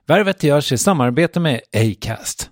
Värvet görs i samarbete med Acast.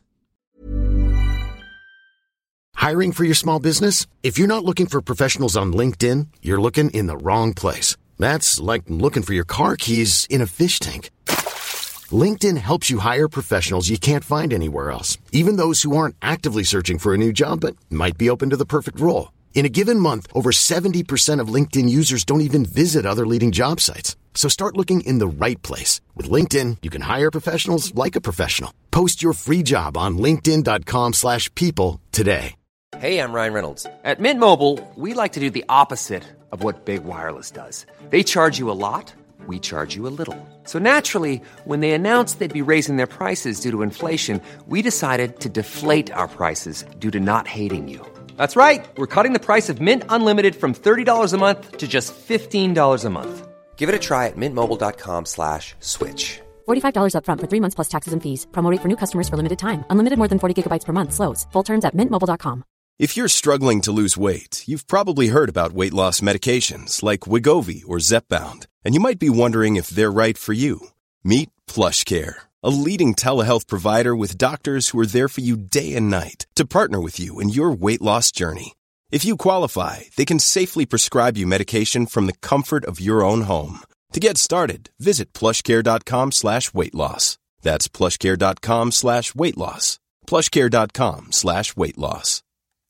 Hiring for your small business? If you're not looking for professionals on LinkedIn, you're looking in the wrong place. That's like looking for your car keys in a fish tank. LinkedIn helps you hire professionals you can't find anywhere else, even those who aren't actively searching for a new job but might be open to the perfect role. In a given month, over 70% of LinkedIn users don't even visit other leading job sites. So start looking in the right place. With LinkedIn, you can hire professionals like a professional. Post your free job on linkedin.com/people today. Hey, I'm Ryan Reynolds. At Mint Mobile, we like to do the opposite of what Big Wireless does. They charge you a lot. We charge you a little. So naturally, when they announced they'd be raising their prices due to inflation, we decided to deflate our prices due to not hating you. That's right. We're cutting the price of Mint Unlimited from $30 a month to just $15 a month. Give it a try at mintmobile.com/switch. $45 up front for 3 months plus taxes and fees. Promo rate for new customers for limited time. Unlimited more than 40 gigabytes per month slows. Full terms at mintmobile.com. If you're struggling to lose weight, you've probably heard about weight loss medications like Wegovy or Zepbound, and you might be wondering if they're right for you. Meet PlushCare, a leading telehealth provider with doctors who are there for you day and night to partner with you in your weight loss journey. If you qualify, they can safely prescribe you medication from the comfort of your own home. To get started, visit plushcare.com/weightloss. That's plushcare.com/weightloss. plushcare.com/weightloss.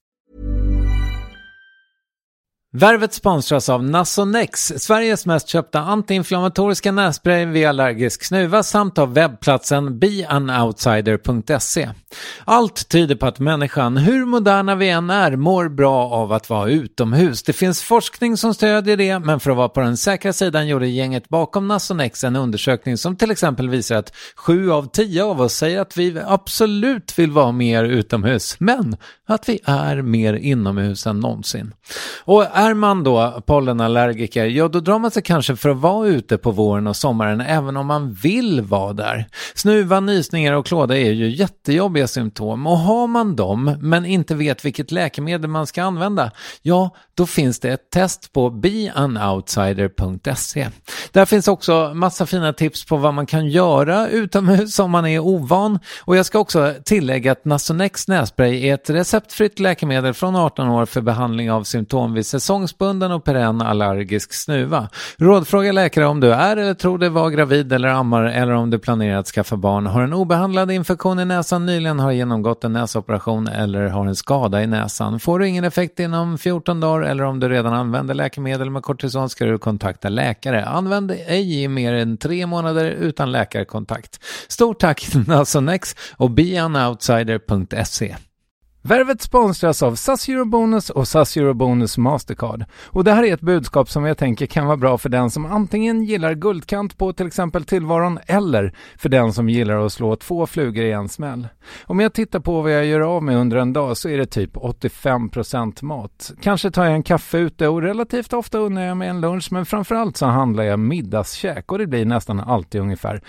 Värvet sponsras av Nasonex, Sveriges mest köpta antiinflammatoriska nässpray vid allergisk snuva, samt av webbplatsen beanoutsider.se. Allt tyder på att människan, hur moderna vi än är, mår bra av att vara utomhus. Det finns forskning som stödjer det, men för att vara på den säkra sidan gjorde gänget bakom Nasonex en undersökning som till exempel visar att 7 av 10 av oss säger att vi absolut vill vara mer utomhus, men att vi är mer inomhus än någonsin. Och är man då pollenallergiker, ja då drar man sig kanske för att vara ute på våren och sommaren även om man vill vara där. Snuva, nysningar och klåda är ju jättejobbiga symptom, och har man dem men inte vet vilket läkemedel man ska använda, ja då finns det ett test på beanoutsider.se. Där finns också massa fina tips på vad man kan göra utomhus om man är ovan, och jag ska också tillägga att Nasonex nässpray är ett receptfritt läkemedel från 18 år för behandling av symptom vid säsongsbunden och perenn allergisk snuva. Rådfråga läkare om du är eller tror dig vara gravid eller ammar, eller om du planerar att skaffa barn, har en obehandlad infektion i näsan, nyligen har genomgått en näsoperation eller har en skada i näsan. Får du ingen effekt inom 14 dagar eller om du redan använder läkemedel med kortison ska du kontakta läkare. Använd ej i mer än 3 månader utan läkarkontakt. Stort tack Nasonex och beanoutsider.se. Värvet sponsras av SAS Eurobonus och SAS Eurobonus Mastercard. Och det här är ett budskap som jag tänker kan vara bra för den som antingen gillar guldkant på till exempel tillvaron, eller för den som gillar att slå 2 flugor i en smäll. Om jag tittar på vad jag gör av med under en dag så är det typ 85% mat. Kanske tar jag en kaffe ute och relativt ofta unnar jag mig en lunch, men framförallt så handlar jag middagskäk och det blir nästan alltid ungefär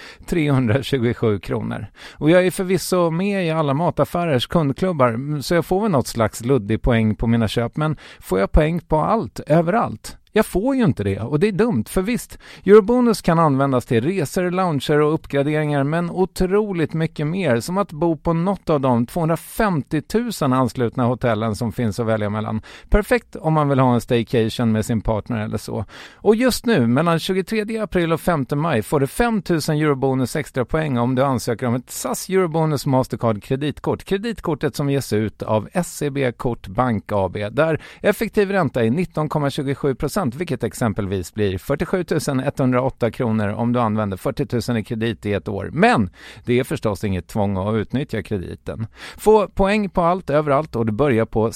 327 kronor. Och jag är förvisso med i alla mataffärers kundklubbar, så jag får väl något slags luddig poäng på mina köp, men får jag poäng på allt, överallt? Jag får ju inte det, och det är dumt, för visst, Eurobonus kan användas till resor, lounger och uppgraderingar, men otroligt mycket mer, som att bo på något av de 250 000 anslutna hotellen som finns att välja mellan. Perfekt om man vill ha en staycation med sin partner eller så. Och just nu, mellan 23 april och 5 maj, får du 5 000 Eurobonus extra poäng om du ansöker om ett SAS Eurobonus Mastercard kreditkort. Kreditkortet som ges ut av SEB Kort Bank AB, där effektiv ränta är 19,27%. Vilket exempelvis blir 47 108 kronor om du använder 40 000 i kredit i ett år. Men det är förstås inget tvång att utnyttja krediten. Få poäng på allt, överallt, och du börjar på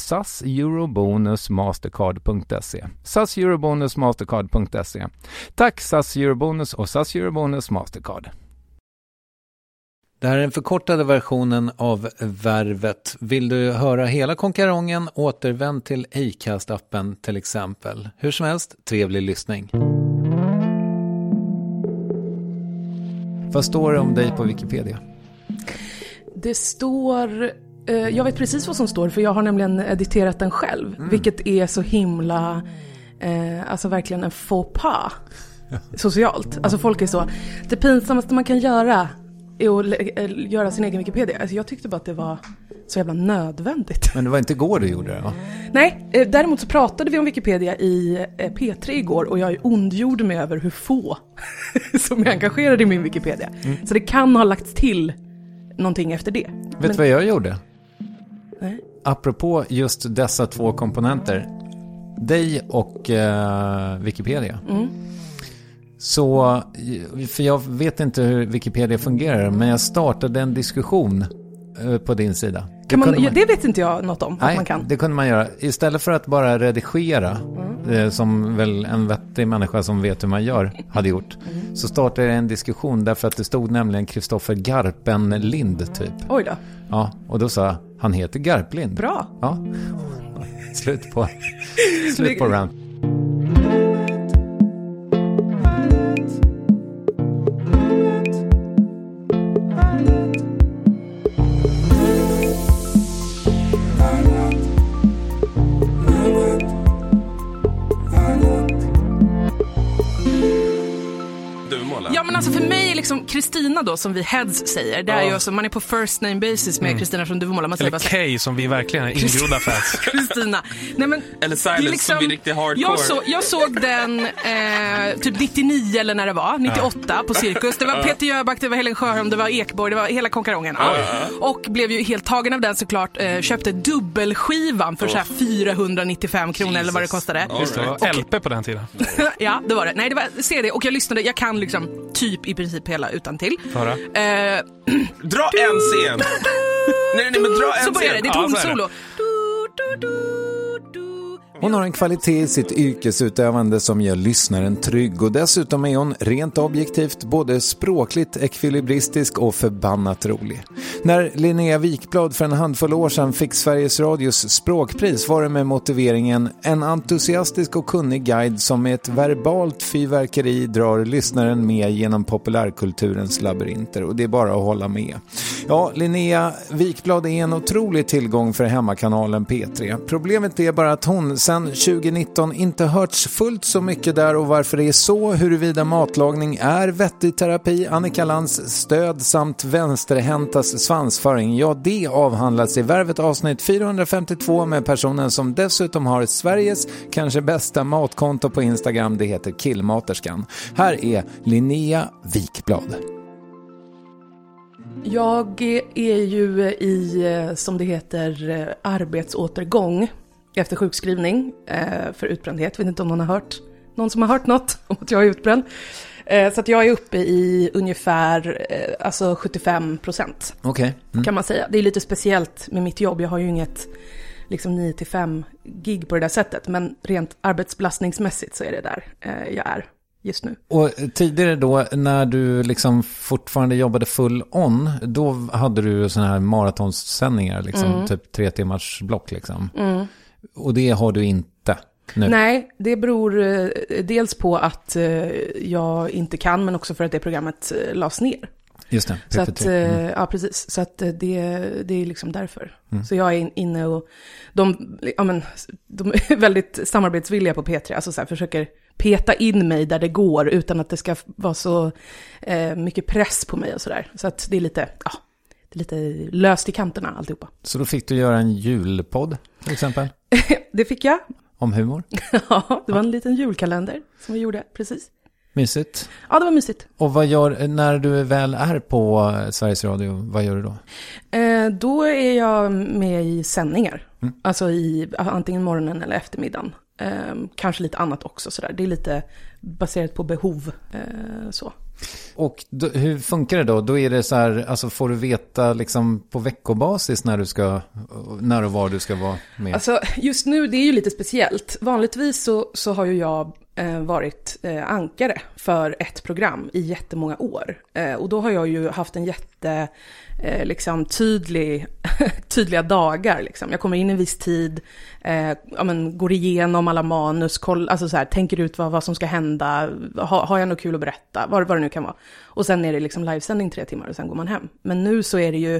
saseurobonusmastercard.se. saseurobonusmastercard.se. Tack SAS Eurobonus och SAS Eurobonus Mastercard. Det här är den förkortade versionen av Värvet. Vill du höra hela konkarongen, återvänd till Acast-appen till exempel. Hur som helst, trevlig lyssning. Vad står det om dig på Wikipedia? Det står... jag vet precis vad som står, för jag har nämligen editerat den själv. Vilket är så himla... alltså verkligen en faux pas. Socialt. Alltså folk är så... Det pinsammaste man kan göra... att göra sin egen Wikipedia. Alltså jag tyckte bara att det var så jävla nödvändigt. Men det var inte igår du gjorde det, va? Nej, däremot så pratade vi om Wikipedia i P3 igår och jag ondgjorde mig över hur få som är engagerade i min Wikipedia. Så det kan ha lagts till någonting efter det. Vet du vad jag gjorde? Nej. Apropå just dessa två komponenter, dig och Wikipedia. Så, för jag vet inte hur Wikipedia fungerar, men jag startade en diskussion på din sida. Det vet inte jag något om. Nej, att man kan. Det kunde man göra. Istället för att bara redigera, som väl en vettig människa som vet hur man gör hade gjort, så startade jag en diskussion därför att det stod nämligen Kristoffer Garpenlind typ. Oj då. Ja, och då sa jag, han heter Garplind. Bra. Ja. Slut på round. Ja, men alltså för mig är liksom Kristina då, som vi heads säger, det är ju alltså, man är på first name basis med Kristina från Duvemåla. Eller Kay som vi verkligen är ingrodda fans. Kristina. Nej, men eller Silence liksom, som vi riktigt hardcore. Jag såg den typ 99 eller när det var, 98 på Cirkus. Det var Peter Jöback, det var Helen Sjöholm, det var Ekborg, det var hela konkarongen. Och blev ju helt tagen av den såklart. Köpte dubbelskivan för så här 495 kronor eller vad det kostade. Just det, var LP på den tiden. Ja, det var det. Nej, det var CD och jag lyssnade, jag kan liksom typ i princip hela utan till. Höra. Dra en scen. Nej, men dra en scen. Så börjar det är tonsolo. Hon har en kvalitet i sitt yrkesutövande som gör lyssnaren trygg, och dessutom är hon rent objektivt både språkligt ekvilibristisk och förbannat rolig. När Linnea Wikblad för en handfull år sedan fick Sveriges Radios språkpris var det med motiveringen en entusiastisk och kunnig guide som med ett verbalt fyrverkeri drar lyssnaren med genom populärkulturens labyrinter, och det är bara att hålla med. Ja, Linnea Wikblad är en otrolig tillgång för hemmakanalen P3. Problemet är bara att hon sedan 2019 inte hörts fullt så mycket där, och varför det är så, huruvida matlagning är vettig terapi, Annika Lands stöd samt vänsterhäntas svansföring, ja, det avhandlas i Värvet avsnitt 452 med personen som dessutom har Sveriges kanske bästa matkonto på Instagram. Det heter Killmaterskan. Här är Linnea Wikblad. Jag är ju i, som det heter, arbetsåtergång efter sjukskrivning för utbrändhet. Vet inte om någon som har hört något om att jag är utbränd. Så att jag är uppe i ungefär alltså 75%. Okej. Kan man säga. Det är lite speciellt med mitt jobb. Jag har ju inget liksom 9-5 gig på det där sättet. Men rent arbetsbelastningsmässigt så är det där jag är just nu. Och tidigare då, när du liksom fortfarande jobbade full on, då hade du såna här maratonsändningar, liksom, typ 3 timmars block liksom. Och det har du inte nu? Nej, det beror dels på att jag inte kan, men också för att det programmet lades ner. Just det, så att, ja, precis. Så att det är liksom därför. Så jag är inne och de är väldigt samarbetsvilliga på P3. Alltså så här, försöker peta in mig där det går utan att det ska vara så mycket press på mig och sådär. Så att det är lite löst i kanterna alltihopa. Så då fick du göra en julpodd till exempel? Det fick jag. Om humor? Ja, det var en liten julkalender som vi gjorde, precis. Mysigt. Ja, det var mysigt. Och vad gör, när du väl är på Sveriges Radio, vad gör du då? Då är jag med i sändningar. Alltså i antingen morgonen eller eftermiddagen. Kanske lite annat också sådär. Det är lite baserat på behov så. Och då, hur funkar det då? Då är det så här, alltså får du veta liksom på veckobasis när och var du ska vara med? Alltså just nu, det är ju lite speciellt. Vanligtvis så har ju jag varit ankare för ett program i jättemånga år. Och då har jag ju haft en liksom tydliga dagar liksom. Jag kommer in en viss tid, går igenom alla manus, alltså så här, tänker ut vad som ska hända, har jag något kul att berätta, vad det nu kan vara. Och sen är det liksom livesändning 3 timmar och sen går man hem. Men nu så är det ju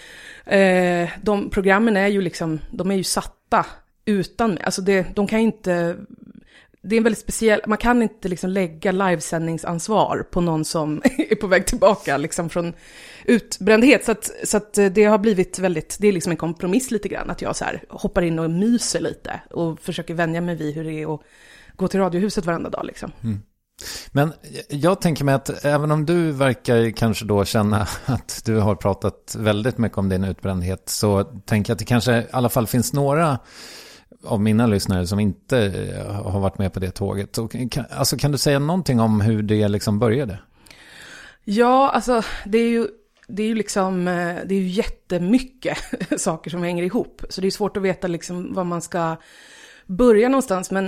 de programmen är ju liksom, de är ju satta utan mig. Alltså de kan inte det är en väldigt speciell, man kan inte liksom lägga livesändningsansvar på någon som är på väg tillbaka liksom från utbrändhet. Så att det har blivit väldigt, det är liksom en kompromiss lite grann, att jag så här hoppar in och myser lite och försöker vänja mig vid hur det är att gå till Radiohuset varenda dag liksom. Men jag tänker mig att även om du verkar kanske då känna att du har pratat väldigt mycket om din utbrändhet, så tänker jag att det kanske i alla fall finns några av mina lyssnare som inte har varit med på det tåget. Så, kan du säga någonting om hur det liksom började? Ja, alltså det är ju liksom, det är ju jättemycket saker som hänger ihop. Så det är svårt att veta liksom var man ska börja någonstans. Men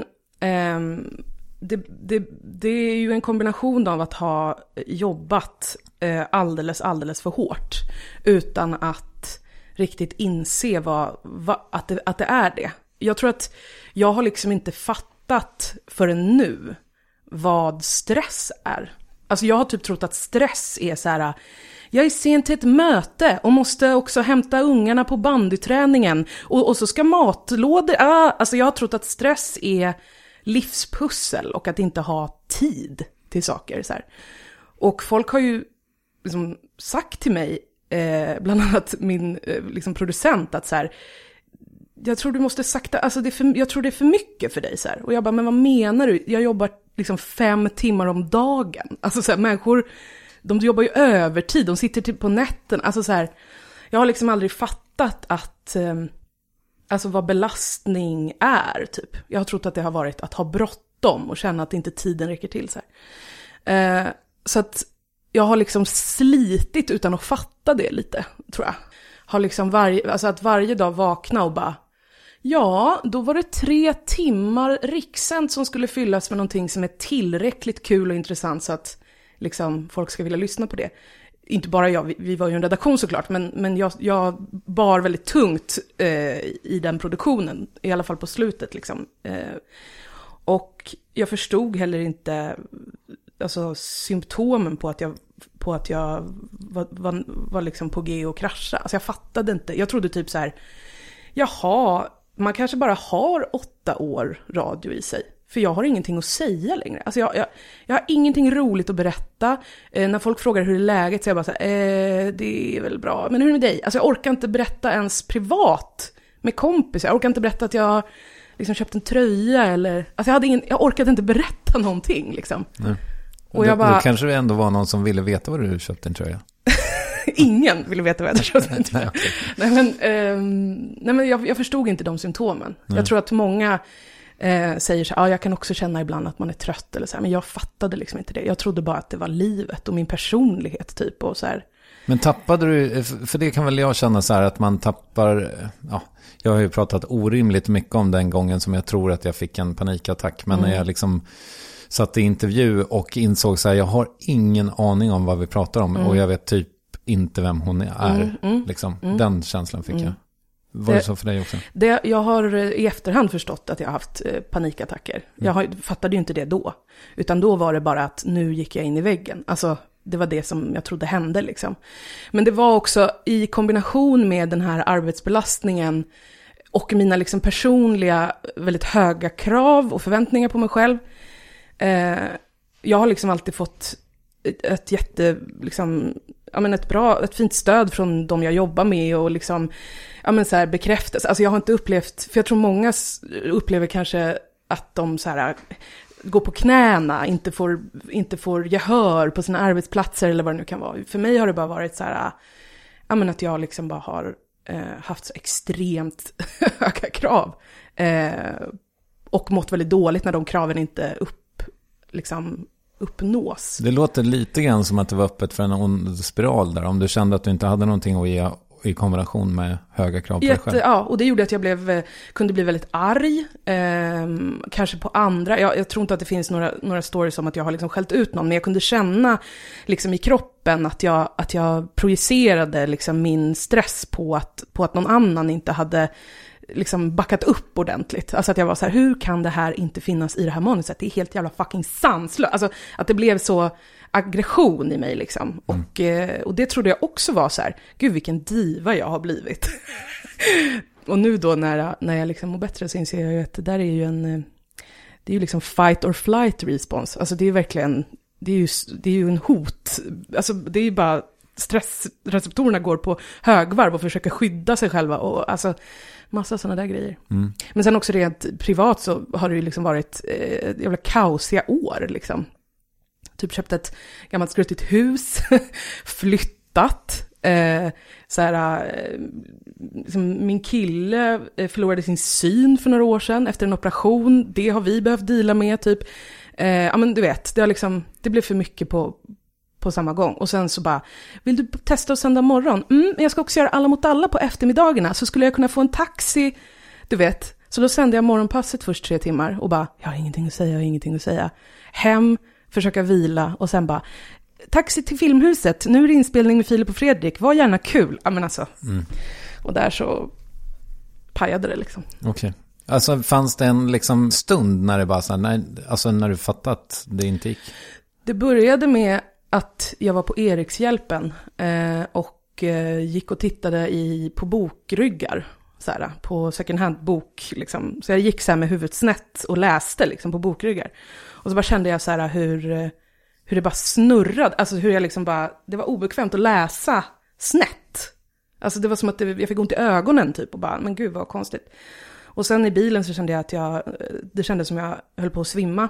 det är ju en kombination av att ha jobbat alldeles för hårt utan att riktigt inse att det är det. Jag tror att jag har liksom inte fattat förrän nu vad stress är. Alltså jag har typ trott att stress är så här: jag är sent till ett möte och måste också hämta ungarna på bandyträningen och så ska matlådor, alltså jag har trott att stress är livspussel och att inte ha tid till saker så här. Och folk har ju liksom sagt till mig, bland annat min liksom producent, att så här, jag tror du måste sakta, alltså jag tror det är för mycket för dig så här. Och jag bara, men vad menar du? Jag jobbar liksom 5 timmar om dagen. Alltså så här, människor, de jobbar ju övertid, de sitter typ på nätten. Alltså så här, jag har liksom aldrig fattat att alltså vad belastning är typ. Jag har trott att det har varit att ha bråttom och känna att inte tiden räcker till så här. Så att jag har liksom slitit utan att fatta det lite, tror jag. Har liksom varje dag vakna och bara, ja, då var det 3 timmar rikssänd som skulle fyllas med någonting som är tillräckligt kul och intressant så att liksom folk ska vilja lyssna på det. Inte bara jag, vi var ju en redaktion såklart, men jag bar väldigt tungt i den produktionen, i alla fall på slutet liksom. Och jag förstod heller inte alltså symptomen på att jag var liksom på G och krascha. Alltså jag fattade inte. Jag trodde typ så här, jaha, man kanske bara har 8 år radio i sig. För jag har ingenting att säga längre. Alltså jag har ingenting roligt att berätta. När folk frågar hur det är läget så jag bara så här, det är väl bra. Men hur är det med dig? Alltså jag orkar inte berätta ens privat med kompisar. Jag orkar inte berätta att jag liksom köpt en tröja eller... Alltså jag orkade inte berätta någonting liksom. Nej. Och jag bara... Då kanske det ändå var någon som ville veta vad du köpte en tröja. Ingen ville veta vad jag köpte en tröja. Nej, men jag förstod inte de symptomen. Nej. Jag tror att många säger så här, jag kan också känna ibland att man är trött eller så här, men jag fattade liksom inte det. Jag trodde bara att det var livet och min personlighet typ och så här. Men tappade du, för det kan väl jag känna så här att man tappar, jag har ju pratat orimligt mycket om den gången som jag tror att jag fick en panikattack, men när jag liksom satt i intervju och insåg så här, jag har ingen aning om vad vi pratar om och jag vet typ inte vem hon är. Liksom. Den känslan fick jag. Var det så för dig också? Jag har i efterhand förstått att jag har haft panikattacker. Jag fattade ju inte det då. Utan då var det bara att nu gick jag in i väggen. Alltså det var det som jag trodde hände liksom. Men det var också i kombination med den här arbetsbelastningen och mina liksom personliga väldigt höga krav och förväntningar på mig själv. Jag har liksom alltid fått ett liksom, ett fint stöd från de jag jobbar med och liksom, så här bekräftas. Alltså jag har inte upplevt, för jag tror många upplever kanske att de så här går på knäna, inte får gehör på sina arbetsplatser eller vad det nu kan vara. För mig har det bara varit så här, att jag liksom bara har haft så extremt höga krav och mått väldigt dåligt när de kraven inte uppnås. Det låter lite grann som att det var öppet för en ond spiral där, om du kände att du inte hade någonting att ge i kombination med höga krav på dig själv. Ja, och det gjorde att jag kunde bli väldigt arg, kanske på andra. Jag tror inte att det finns några stories om att jag har liksom skällt ut någon, men jag kunde känna liksom i kroppen att jag projicerade liksom min stress på att någon annan inte hade liksom backat upp ordentligt. Alltså att jag var så här, hur kan det här inte finnas i det här manuset? Det är helt jävla fucking sanslöst. Alltså att det blev så aggression i mig liksom. Och det trodde jag också var så här, gud vilken diva jag har blivit. Och nu då när jag liksom mår bättre så inser jag ju att det där är ju det är ju liksom fight or flight response. Alltså det är verkligen, det är ju en hot. Alltså det är ju bara stressreceptorerna går på högvarv och försöker skydda sig själva och alltså massa sådana där grejer. Men sen också rent privat så har det ju liksom varit jävla kaosiga år liksom. Typ köpt ett gammalt skruttigt hus, flyttat, liksom min kille förlorade sin syn för några år sedan efter en operation. Det har vi behövt deala med typ. Ja men du vet, det blev för mycket på samma gång. Och sen så bara, vill du testa att sända morgon? Jag ska också göra Alla mot alla på eftermiddagarna. Så skulle jag kunna få en taxi, du vet. Så då sände jag morgonpasset först 3 timmar och bara, jag har ingenting att säga. Hem, försöka vila och sen bara, taxi till Filmhuset. Nu är det inspelning med Filip och Fredrik. Var gärna kul. Ja men alltså. Och där så pajade det liksom. Okej. Alltså fanns det en liksom stund när det bara så här, när du fattade att det inte gick? Det började med att jag var på Erikshjälpen och gick och tittade på bokryggar. Så här, på second hand bok liksom. Så jag gick så här med huvudet snett och läste liksom på bokryggar. Och så bara kände jag så här hur det bara snurrade. Alltså hur jag liksom bara, det var obekvämt att läsa snett. Alltså det var som att jag fick ont i ögonen typ och bara, men gud vad konstigt. Och sen i bilen så kände jag att det kändes som jag höll på att svimma.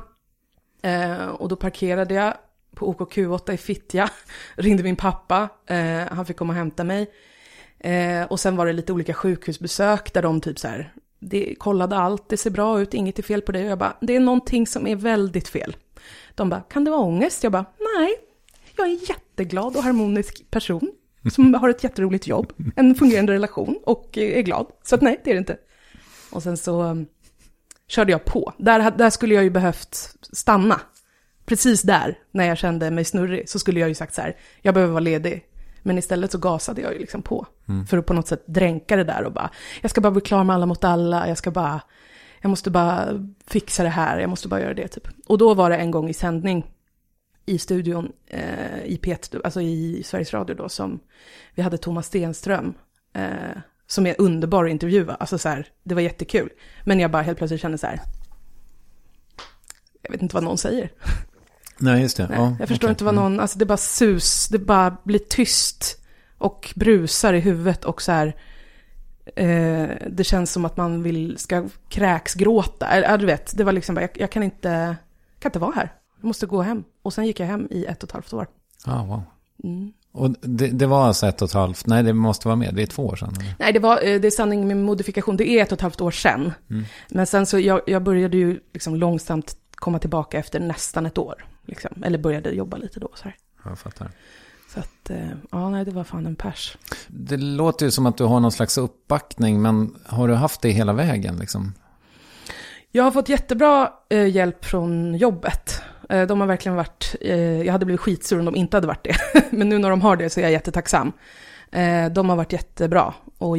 Och då parkerade jag på OKQ8 i Fittja. Ringde min pappa. Han fick komma och hämta mig. Och sen var det lite olika sjukhusbesök där de typ så här, kollade allt, det ser bra ut, inget är fel på det. Och jag bara, det är någonting som är väldigt fel. De bara, kan det vara ångest? Jag bara, nej, jag är en jätteglad och harmonisk person som har ett jätteroligt jobb, en fungerande relation och är glad. Så att nej, det är det inte. Och sen så körde jag på. Där skulle jag ju behövt stanna. Precis där, när jag kände mig snurrig, så skulle jag ju sagt så här, jag behöver vara ledig. Men istället så gasade jag ju liksom på. För att på något sätt dränka det där och bara, jag ska bara bli klar med Alla mot alla. Jag måste bara fixa det här. Jag måste bara göra det typ. Och då var det en gång i sändning i studion i P1, alltså i Sveriges Radio då, som vi hade Thomas Stenström som är underbar att intervjua. Alltså så här, det var jättekul. Men jag bara helt plötsligt kände så här, jag vet inte vad någon säger. Nej, just det. Nej, ja, jag förstår inte vad någon, alltså det bara det bara blir tyst och brusar i huvudet och så här, det känns som att man ska kräksgråta. Du vet, det var liksom bara, jag kan inte vara här. Jag måste gå hem. Och sen gick jag hem i 1,5 år. Wow. Och det var alltså 1,5? Nej, det måste vara mer. Det är 2 år sedan. Eller? Nej, det är sanning med modifikation. Det är 1,5 år sedan. Men sen så jag började ju liksom långsamt komma tillbaka efter nästan 1 år. Liksom. Eller började jobba lite då. Så här. Jag fattar. Så att, nej, det var fan en pers. Det låter ju som att du har någon slags uppbackning, men har du haft det hela vägen liksom? Jag har fått jättebra hjälp från jobbet. De har verkligen varit, jag hade blivit skitsur om de inte hade varit det. Men nu när de har det så är jag jättetacksam. De har varit jättebra och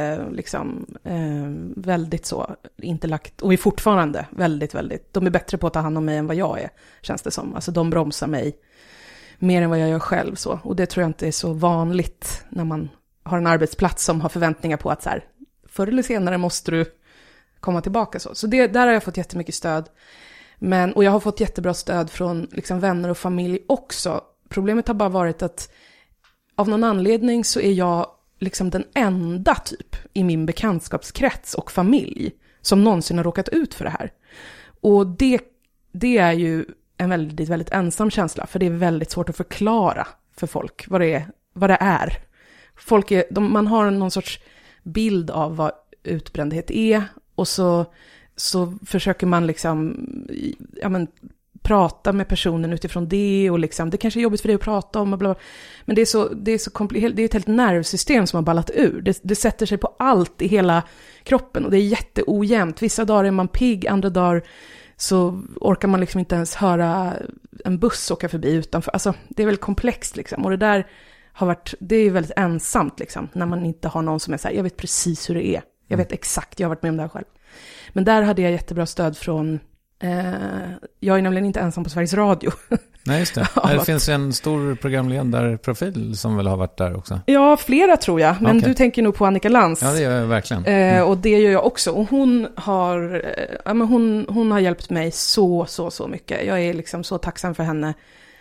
väldigt så intellekt och är fortfarande väldigt, väldigt, de är bättre på att ta hand om mig än vad jag är, känns det som. Alltså de bromsar mig mer än vad jag gör själv så. Och det tror jag inte är så vanligt när man har en arbetsplats som har förväntningar på att så här, förr eller senare måste du komma tillbaka så. Så där har jag fått jättemycket stöd. Och jag har fått jättebra stöd från liksom vänner och familj också. Problemet har bara varit att av någon anledning så är jag liksom den enda typ i min bekantskapskrets och familj som någonsin har råkat ut för det här. Och det är ju en väldigt, väldigt ensam känsla, för det är väldigt svårt att förklara för folk vad det är. Man har någon sorts bild av vad utbrändhet är, och så försöker man liksom prata med personen utifrån det, och liksom, det kanske är jobbigt för dig att prata om och bla bla. Men det är så komplicerat, det är ett helt nervsystem som har ballat ur. Det sätter sig på allt i hela kroppen, och det är jätteojämnt. Vissa dagar är man pigg, andra dagar så orkar man liksom inte ens höra en buss åka förbi utanför. Alltså, det är väldigt komplext liksom. Och det där det är väldigt ensamt liksom, när man inte har någon som är så här, jag vet precis hur det är. Jag vet exakt, jag har varit med om det här själv. Men där hade jag jättebra stöd från Jag är nämligen inte ensam på Sveriges Radio. Nej, just det. Det finns en stor programledarprofil som väl har varit där också. Ja, flera tror jag. Men du tänker nog på Annika Lantz. Ja, det gör jag verkligen. Och det gör jag också. Och hon har hjälpt mig så mycket. Jag är liksom så tacksam för henne.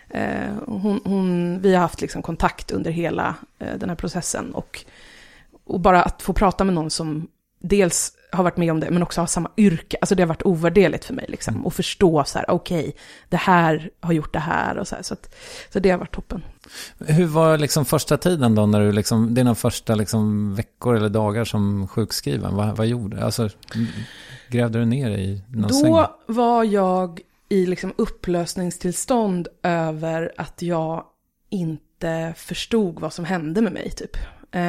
Vi har haft liksom kontakt under hela den här processen. Och bara att få prata med någon som dels har varit med om det, men också har samma yrke. Alltså det har varit ovärderligt för mig liksom. Och förstå så här, okej, det här har gjort det här och så här. Så det har varit toppen. Hur var liksom första tiden då, när du liksom, dina första liksom veckor eller dagar som sjukskriven? Vad gjorde du? Alltså, grävde du ner i någon säng? Då var jag i liksom upplösningstillstånd över att jag inte förstod vad som hände med mig typ.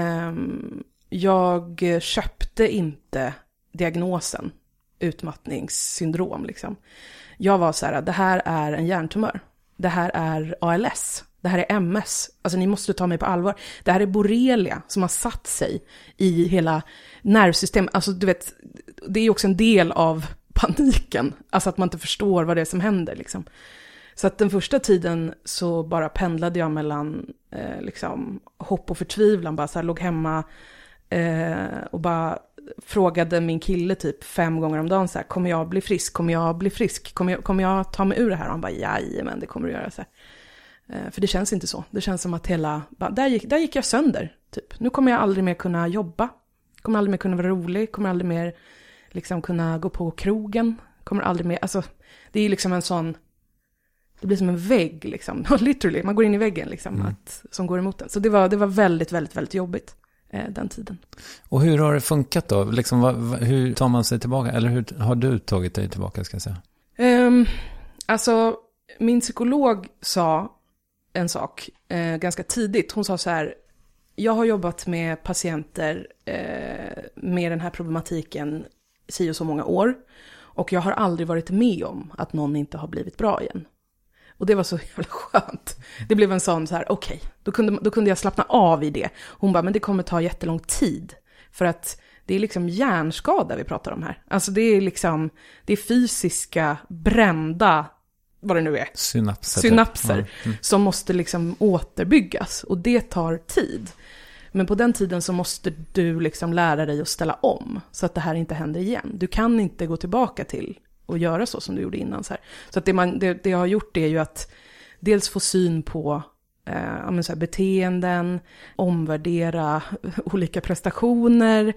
Jag köpte inte diagnosen utmattningssyndrom liksom. Jag var så här, det här är en hjärntumör. Det här är ALS. Det här är MS. Alltså ni måste ta mig på allvar. Det här är borrelia som har satt sig i hela nervsystemet. Alltså du vet, det är också en del av paniken. Alltså att man inte förstår vad det är som händer liksom. Så att den första tiden så bara pendlade jag mellan liksom hopp och förtvivlan. Bara så här, låg hemma och bara frågade min kille typ 5 gånger om dagen så här, kommer jag bli frisk? Kommer jag ta mig ur det här? Och han bara, men det kommer du göra så här. För det känns inte så. Det känns som att där gick jag sönder typ. Nu kommer jag aldrig mer kunna jobba. Kommer aldrig mer kunna vara rolig. Kommer aldrig mer liksom kunna gå på krogen. Kommer aldrig mer, alltså det är liksom en sån, det blir som en vägg liksom. Literally, man går in i väggen liksom, som går emot den. Så det var väldigt, väldigt, väldigt jobbigt den tiden. Och hur har det funkat då? Liksom, hur tar man sig tillbaka? Eller hur har du tagit dig tillbaka, ska jag säga? Alltså, min psykolog sa en sak ganska tidigt. Hon sa så här, jag har jobbat med patienter med den här problematiken i så många år. Och jag har aldrig varit med om att någon inte har blivit bra igen. Och det var så jävla skönt. Det blev en sån så här, okej, då kunde jag slappna av i det. Hon bara, men det kommer ta jättelång tid. För att det är liksom hjärnskada vi pratar om här. Alltså det är liksom, det är fysiska, brända, vad det nu är. Synapser som måste liksom återbyggas. Och det tar tid. Men på den tiden så måste du liksom lära dig att ställa om. Så att det här inte händer igen. Du kan inte gå tillbaka till och göra så som du gjorde innan. Så att det jag har gjort är ju att dels få syn på så här beteenden, omvärdera olika prestationer,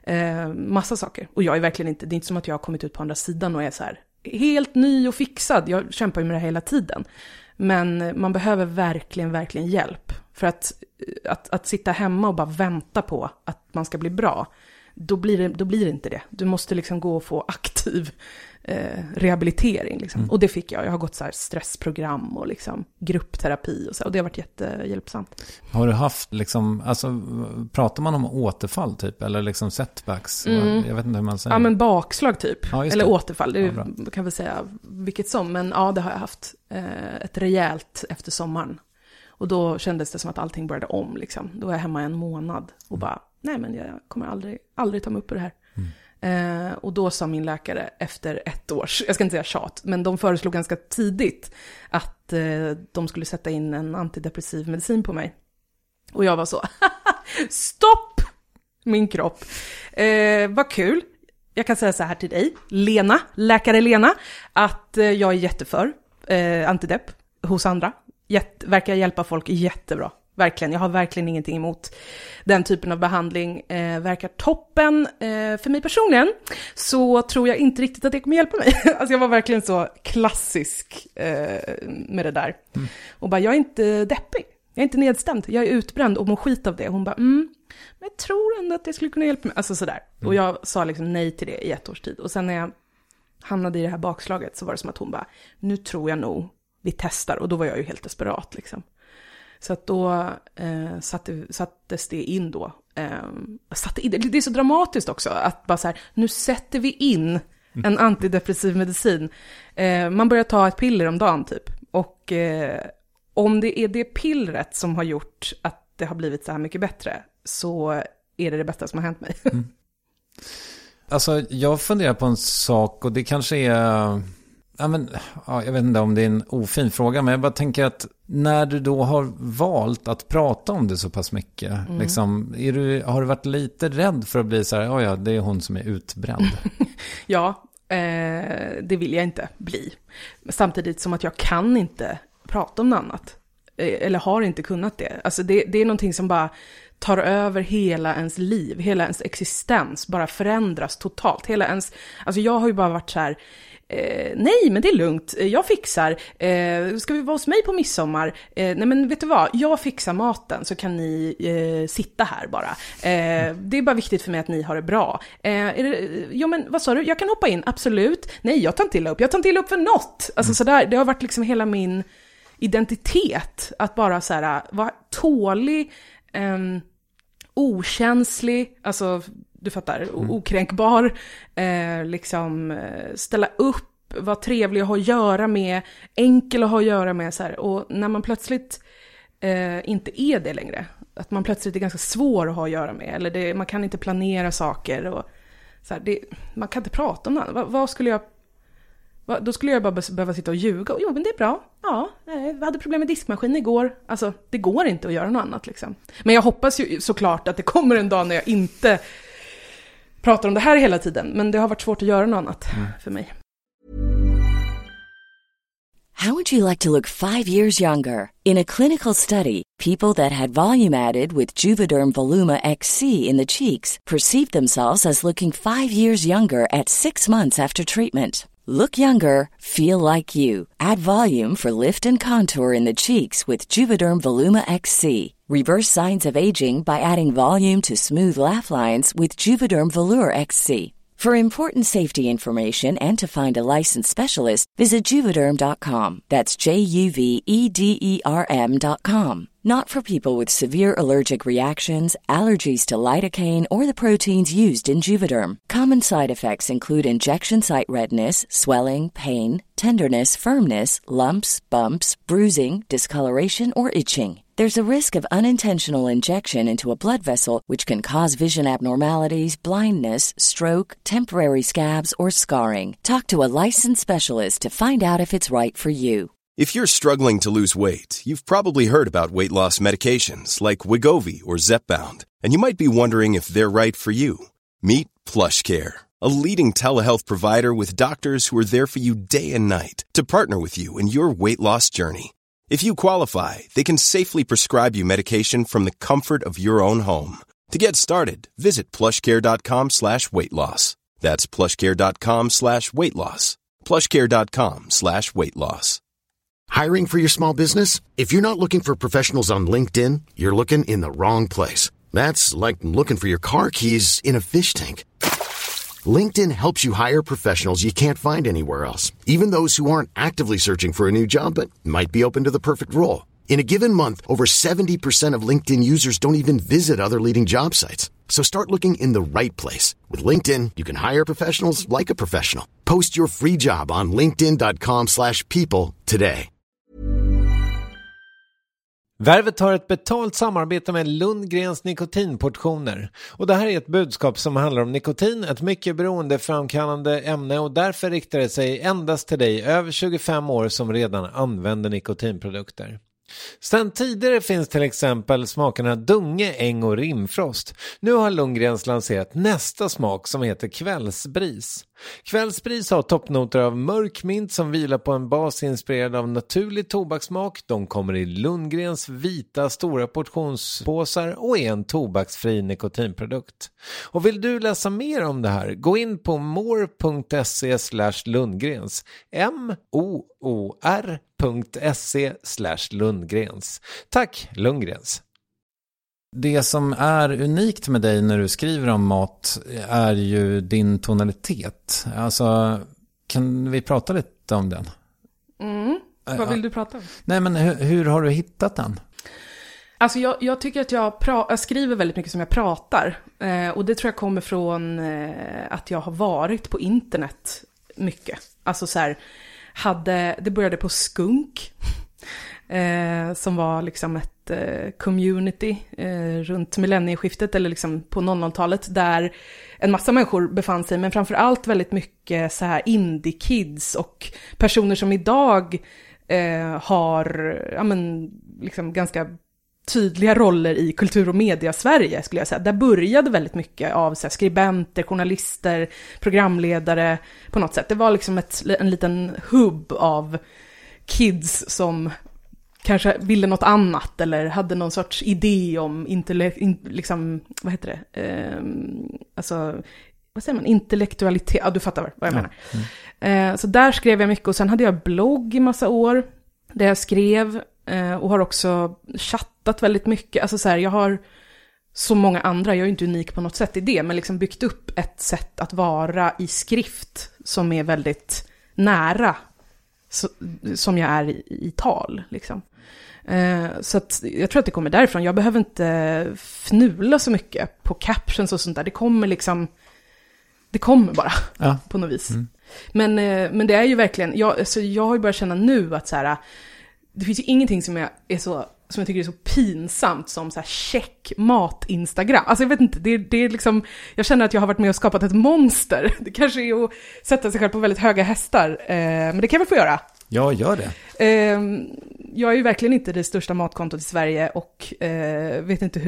massa saker. Och jag är verkligen inte, det är inte som att jag har kommit ut på andra sidan och är så här helt ny och fixad. Jag kämpar ju med det hela tiden. Men man behöver verkligen, verkligen hjälp. För att sitta hemma och bara vänta på att man ska bli bra, då blir det inte det. Du måste liksom gå och få aktiv rehabilitering. Liksom. Och det fick jag. Jag har gått så här stressprogram och liksom gruppterapi och så. Och det har varit jättehjälpsamt. Har du haft liksom, alltså pratar man om återfall typ? Eller liksom setbacks? Jag vet inte hur man säger. Ja, men bakslag typ. Ja, eller återfall. Det ja, kan vi säga vilket som. Men ja, det har jag haft ett rejält efter sommaren. Och då kändes det som att allting började om liksom. Då var jag hemma 1 månad och bara, nej men jag kommer aldrig ta mig upp på det här. Och då sa min läkare efter 1 års, jag ska inte säga tjat, men de föreslog ganska tidigt att de skulle sätta in en antidepressiv medicin på mig. Och jag var så, stopp min kropp. Vad kul. Jag kan säga så här till dig, läkare Lena, att jag är jätteför antidepp hos andra. Verkar hjälpa folk jättebra. Verkligen, jag har verkligen ingenting emot den typen av behandling. Verkar toppen. För mig personligen så tror jag inte riktigt att det kommer hjälpa mig. Alltså jag var verkligen så klassisk med det där. Och bara, jag är inte deppig. Jag är inte nedstämd. Jag är utbränd och mår skit av det. Hon bara, men jag tror ändå att det skulle kunna hjälpa mig. Alltså sådär. Och jag sa liksom nej till det i 1 års tid. Och sen när jag hamnade i det här bakslaget så var det som att hon bara, nu tror jag nog vi testar. Och då var jag ju helt desperat liksom. Så att då sattes det in då. Det är så dramatiskt också. Att bara så här, nu sätter vi in en antidepressiv medicin. Man börjar ta ett piller om dagen typ. Och om det är det pillret som har gjort att det har blivit så här mycket bättre, så är det bästa som har hänt mig. Alltså jag funderar på en sak, och det kanske är Jag vet inte om det är en ofin fråga, men jag bara tänker att när du då har valt att prata om det så pass mycket, liksom, har du varit lite rädd för att bli så här, ja, det är hon som är utbränd? Ja, det vill jag inte bli. Samtidigt som att jag kan inte prata om något annat. Eller har inte kunnat det. Alltså det är någonting som bara tar över hela ens liv, hela ens existens, bara förändras totalt. Alltså jag har ju bara varit så här, nej men det är lugnt, jag fixar, ska vi vara hos mig på midsommar? Nej men vet du vad, jag fixar maten så kan ni sitta här bara. Det är bara viktigt för mig att ni har det bra. Ja men vad sa du, jag kan hoppa in, absolut. Nej jag tar inte illa upp för något. Alltså sådär, det har varit liksom hela min identitet att bara så här, vara tålig, okänslig, alltså du fattar, okränkbar, liksom ställa upp, vara trevlig att ha att göra med, enkel att ha att göra med så här. Och när man plötsligt inte är det längre, att man plötsligt är ganska svår att ha att göra med, eller man kan inte planera saker och så här, man kan inte prata om det. Vad skulle jag, då skulle jag bara behöva sitta och ljuga. Jo, men det är bra. Ja, vi hade problem med diskmaskin igår. Alltså, det går inte att göra något annat liksom. Men jag hoppas ju såklart att det kommer en dag när jag inte pratar om det här hela tiden. Men det har varit svårt att göra något annat för mig. How would you like to look 5 years younger? In a clinical study, people that had volume added with Juvederm Voluma XC in the cheeks perceived themselves as looking 5 years younger at 6 months after treatment. Look younger, feel like you. Add volume for lift and contour in the cheeks with Juvederm Voluma XC. Reverse signs of aging by adding volume to smooth laugh lines with Juvederm Volure XC. For important safety information and to find a licensed specialist, visit Juvederm.com. That's JUVEDERM.com. Not for people with severe allergic reactions, allergies to lidocaine, or the proteins used in Juvederm. Common side effects include injection site redness, swelling, pain, tenderness, firmness, lumps, bumps, bruising, discoloration, or itching. There's a risk of unintentional injection into a blood vessel, which can cause vision abnormalities, blindness, stroke, temporary scabs, or scarring. Talk to a licensed specialist to find out if it's right for you. If you're struggling to lose weight, you've probably heard about weight loss medications like Wegovy or Zepbound, and you might be wondering if they're right for you. Meet PlushCare, a leading telehealth provider with doctors who are there for you day and night to partner with you in your weight loss journey. If you qualify, they can safely prescribe you medication from the comfort of your own home. To get started, visit plushcare.com/weightloss. That's plushcare.com/weightloss. plushcare.com/weightloss. Hiring for your small business? If you're not looking for professionals on LinkedIn, you're looking in the wrong place. That's like looking for your car keys in a fish tank. LinkedIn helps you hire professionals you can't find anywhere else, even those who aren't actively searching for a new job but might be open to the perfect role. In a given month, over 70% of LinkedIn users don't even visit other leading job sites. So start looking in the right place. With LinkedIn, you can hire professionals like a professional. Post your free job on linkedin.com/people today. Värvet har ett betalt samarbete med Lundgrens nikotinportioner. Och det här är ett budskap som handlar om nikotin, ett mycket beroendeframkallande ämne, och därför riktar det sig endast till dig över 25 år som redan använder nikotinprodukter. Sedan tidigare finns till exempel smakerna Dunge, Äng och Rimfrost. Nu har Lundgrens lanserat nästa smak som heter Kvällsbris. Kvällsbris har toppnoter av mörk mint som vilar på en bas inspirerad av naturlig tobakssmak. De kommer i Lundgrens vita stora portionspåsar och är en tobaksfri nikotinprodukt. Och vill du läsa mer om det här, gå in på more.se/Lundgrens. moor.se/Lundgrens. Tack Lundgrens. Det som är unikt med dig när du skriver om mat är ju din tonalitet. Alltså, kan vi prata lite om den? Vad vill du prata om? Nej, men hur har du hittat den? Alltså jag tycker att jag skriver väldigt mycket som jag pratar. Och det tror jag kommer från att jag har varit på internet mycket. Alltså så här, det började på Skunk. Som var liksom ett community runt millennieskiftet eller liksom på 00-talet där en massa människor befann sig, men framförallt väldigt mycket så här indie-kids och personer som idag har liksom ganska tydliga roller i kultur- och media-Sverige skulle jag säga. Där började väldigt mycket av så här, skribenter, journalister, programledare på något sätt. Det var liksom en liten hubb av kids som kanske ville något annat eller hade någon sorts idé om liksom, vad heter det? Alltså, vad säger man? Intellektualitet. Ja, du fattar vad jag menar. Så där skrev jag mycket och sen hade jag blogg i massa år där jag skrev och har också chattat väldigt mycket. Alltså så här, jag har så många andra, jag är inte unik på något sätt i det, men liksom byggt upp ett sätt att vara i skrift som är väldigt nära som jag är i tal liksom. Så att jag tror att det kommer därifrån. Jag behöver inte fnula så mycket på captions och sånt där. Det kommer bara på något vis. Men det är ju verkligen, jag har ju börjat känna nu att så här, det finns ju ingenting som jag tycker är så pinsamt som så här check mat Instagram. Alltså jag vet inte, det är liksom, jag känner att jag har varit med och skapat ett monster. Det kanske är att sätta sig själv på väldigt höga hästar, men det kan jag väl få göra. Ja, gör det. Jag är ju verkligen inte det största matkontot i Sverige och vet inte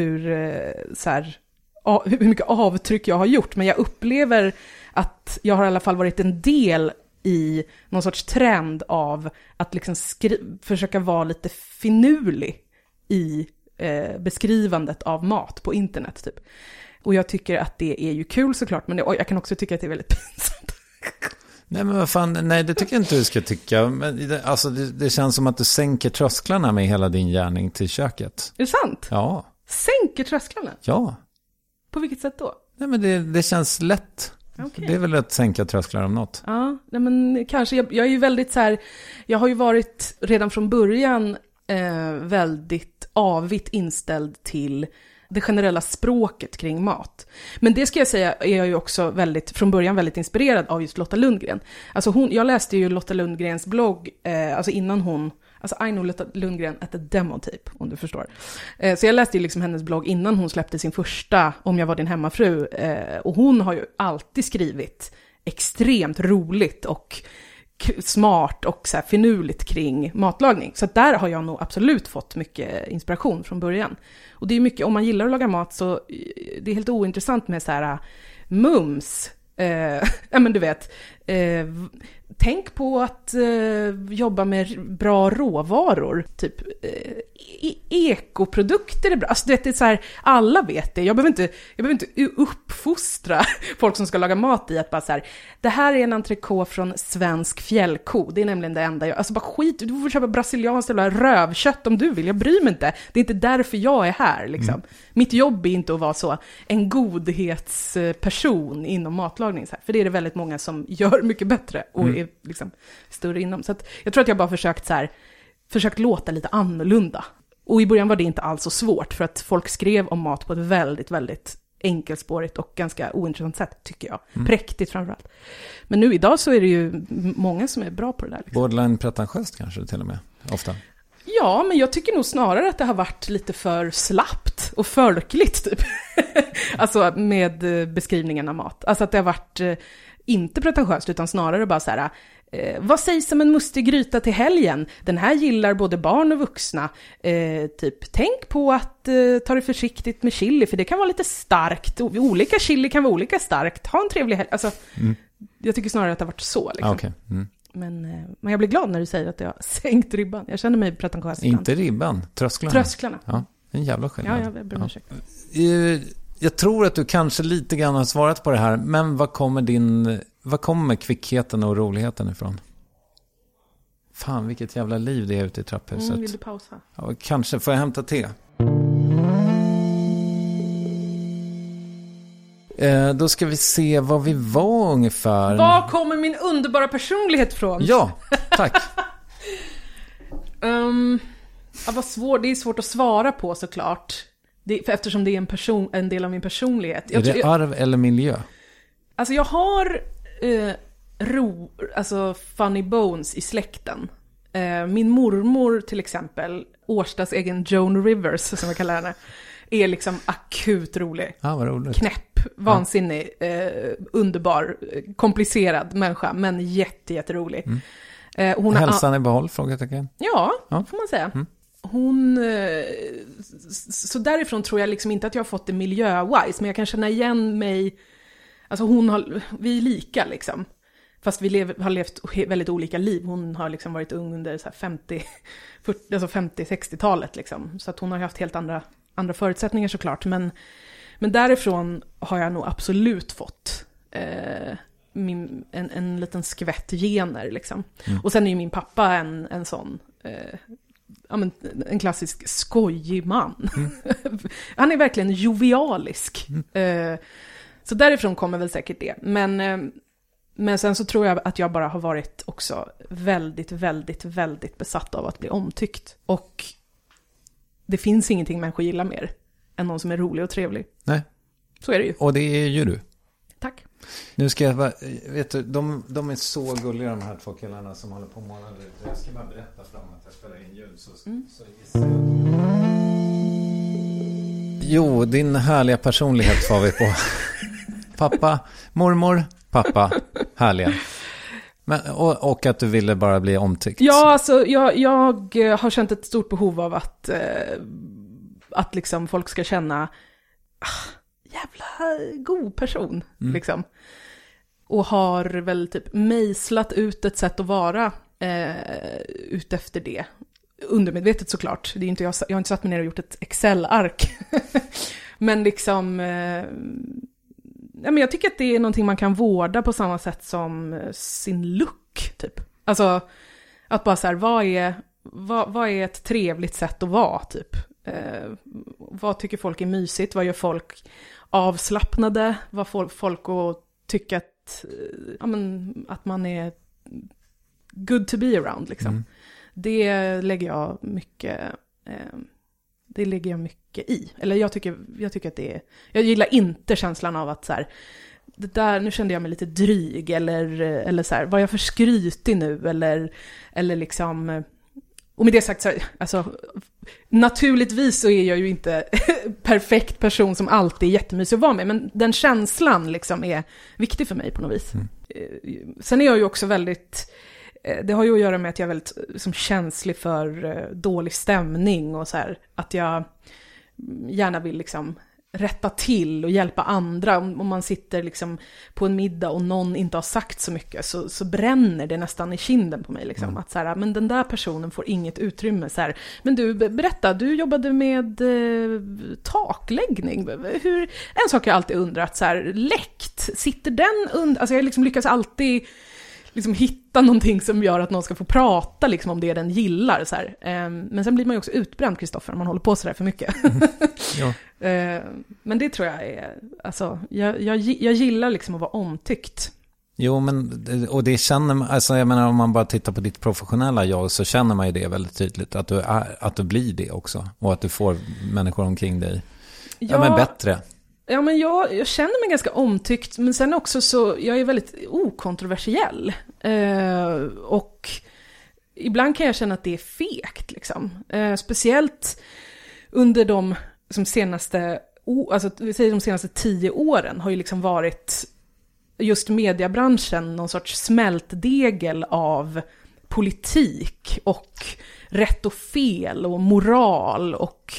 hur mycket avtryck jag har gjort, men jag upplever att jag har i alla fall varit en del i någon sorts trend av att liksom försöka vara lite finurlig i beskrivandet av mat på internet typ. Och jag tycker att det är ju kul såklart, men jag kan också tycka att det är väldigt pinsamt. Nej, men vad fan, nej, det tycker jag inte du ska tycka. Men det känns som att du sänker trösklarna med hela din gärning till köket. Är det sant? Ja. Sänker trösklarna? Ja. På vilket sätt då? Nej, men det känns lätt. Okay. Det är väl att sänka trösklar om något. Ja, nej, men kanske. Jag är ju väldigt så här, jag har ju varit redan från början väldigt avigt inställd till det generella språket kring mat. Men det ska jag säga är jag ju också från början väldigt inspirerad av just Lotta Lundgren. Alltså jag läste ju Lotta Lundgrens blogg, alltså innan hon, alltså I know Lotta Lundgren at the demo tape, om du förstår. Så jag läste ju liksom hennes blogg innan hon släppte sin första Om jag var din hemmafru. Och hon har ju alltid skrivit extremt roligt och smart och så här finurligt kring matlagning. Så där har jag nog absolut fått mycket inspiration från början. Och det är mycket, om man gillar att laga mat så det är helt ointressant med så här mums. Ja men du vet, tänk på att jobba med bra råvaror, typ ekoprodukter är bra. Alltså det är så här, alla vet det. Jag behöver inte uppfostra folk som ska laga mat i att bara så här, det här är en entrecote från svensk fjällko. Det är nämligen det enda jag, alltså bara skit, du får köpa brasilianskt eller rövkött om du vill. Jag bryr mig inte. Det är inte därför jag är här liksom. Mitt jobb är inte att vara så en godhetsperson inom matlagning så här, för det är det väldigt många som gör mycket bättre och är liksom större inom. Så att jag tror att jag bara försökt låta lite annorlunda. Och i början var det inte alls så svårt för att folk skrev om mat på ett väldigt, väldigt enkelspårigt och ganska ointressant sätt, tycker jag. Präktigt framförallt. Men nu idag så är det ju många som är bra på det där. Liksom. Borderline pretentiöst kanske till och med, ofta. Ja, men jag tycker nog snarare att det har varit lite för slappt och förkligt typ. Alltså med beskrivningen av mat. Alltså att det har varit inte pretentiöst utan snarare bara så här, vad sägs om en mustig gryta till helgen? Den här gillar både barn och vuxna. Typ, tänk på att ta det försiktigt med chili, för det kan vara lite starkt. Olika chili kan vara olika starkt. Ha en trevlig helg. Alltså, jag tycker snarare att det har varit så. Liksom. Okay. Men jag blir glad när du säger att jag har sänkt ribban. Jag känner mig pretentiös. Inte ribban, trösklarna. Ja, en jävla skillnad. Ja, jag ber om ursäkt. Jag tror att du kanske lite grann har svarat på det här, men vad kommer kvickheten och roligheten ifrån? Fan, vilket jävla liv det är ute i trapphuset. Vill du pausa? Ja, kanske. Får jag hämta te? Då ska vi se vad vi var ungefär. Var kommer min underbara personlighet från? Ja, tack. Vad svårt. Det är svårt att svara på såklart. Eftersom det är en del av min personlighet. Är det arv eller miljö? Alltså jag har funny bones i släkten. Min mormor till exempel Årstas egen Joan Rivers, som jag kallar henne, är liksom akut rolig. Ja, vad roligt. Knäpp, vansinnig, underbar, komplicerad människa, men jätterolig. Hon hälsan i behåll, frågetecken. Ja, får man säga. Hon, så därifrån tror jag liksom inte att jag har fått det miljö-wise, men jag kan känna igen mig, alltså vi är lika liksom. Fast vi har levt väldigt olika liv. Hon har liksom varit ung under så här 50-60-talet liksom. Så att hon har haft helt andra förutsättningar såklart. Men därifrån har jag nog absolut fått en liten skvätt gener liksom. Och sen är ju min pappa en sån... en klassisk skojig man. Han är verkligen jovialisk. Så därifrån kommer väl säkert det. Men sen så tror jag att jag bara har varit också väldigt, väldigt, väldigt besatt av att bli omtyckt. Och det finns ingenting människor gillar mer än någon som är rolig och trevlig. Nej. Så är det ju. Och det är ju du. Tack. Nu ska jag vet du, de är så gulliga de här två killarna som håller på månader. Jag ska bara berätta för dem att jag spelar in ljud så gissar jag. Jo, din härliga personlighet får vi på. Pappa, mormor, pappa, härliga. Men, och att du ville bara bli omtyckt. Ja, alltså jag har känt ett stort behov av att liksom folk ska känna jävla god person liksom. Och har väl typ mejslat ut ett sätt att vara ut efter det. Undermedvetet såklart. Det är inte jag har inte satt mig ner och gjort ett Excel-ark. Men liksom men jag tycker att det är någonting man kan vårda på samma sätt som sin look typ. Alltså att bara så här, vad är ett trevligt sätt att vara typ? Vad tycker folk är mysigt? Vad gör folk avslappnade? Vad får folk att tycka att man är good to be around liksom. Det lägger jag mycket i. Eller jag tycker att det är... Jag gillar inte känslan av att så här, det där, nu kände jag mig lite dryg eller så här, var jag för skrytig nu eller liksom... Och med det sagt så här, alltså naturligtvis så är jag ju inte perfekt person som alltid är jättemysig att vara med, men den känslan liksom är viktig för mig på något vis. Sen är jag ju också väldigt... Det har ju att göra med att jag är väldigt liksom, känslig för dålig stämning och så här, att jag gärna vill liksom rätta till och hjälpa andra. Om man sitter liksom på en middag och någon inte har sagt så mycket så bränner det nästan i kinden på mig liksom. Att så här, men den där personen får inget utrymme så här. Men du, berätta, du jobbade med takläggning. En sak jag alltid undrat så här, läkt, sitter den under, alltså jag liksom lyckas alltid liksom hitta någonting som gör att någon ska få prata liksom, om det den gillar. Så här. Men sen blir man ju också utbränd, Kristoffer, om man håller på så där för mycket. Men det tror jag är... Alltså, jag gillar liksom att vara omtyckt. Jo, men och det känner man... Alltså, jag menar, om man bara tittar på ditt professionella jag så känner man ju det väldigt tydligt. Att du blir det också. Och att du får människor omkring dig. Ja, men bättre. Ja, men jag känner mig ganska omtyckt, men sen också så, jag är väldigt okontroversiell. Och ibland kan jag känna att det är fegt liksom. Speciellt under de senaste 10 åren har ju liksom varit just mediebranschen någon sorts smältdegel av politik och rätt och fel och moral och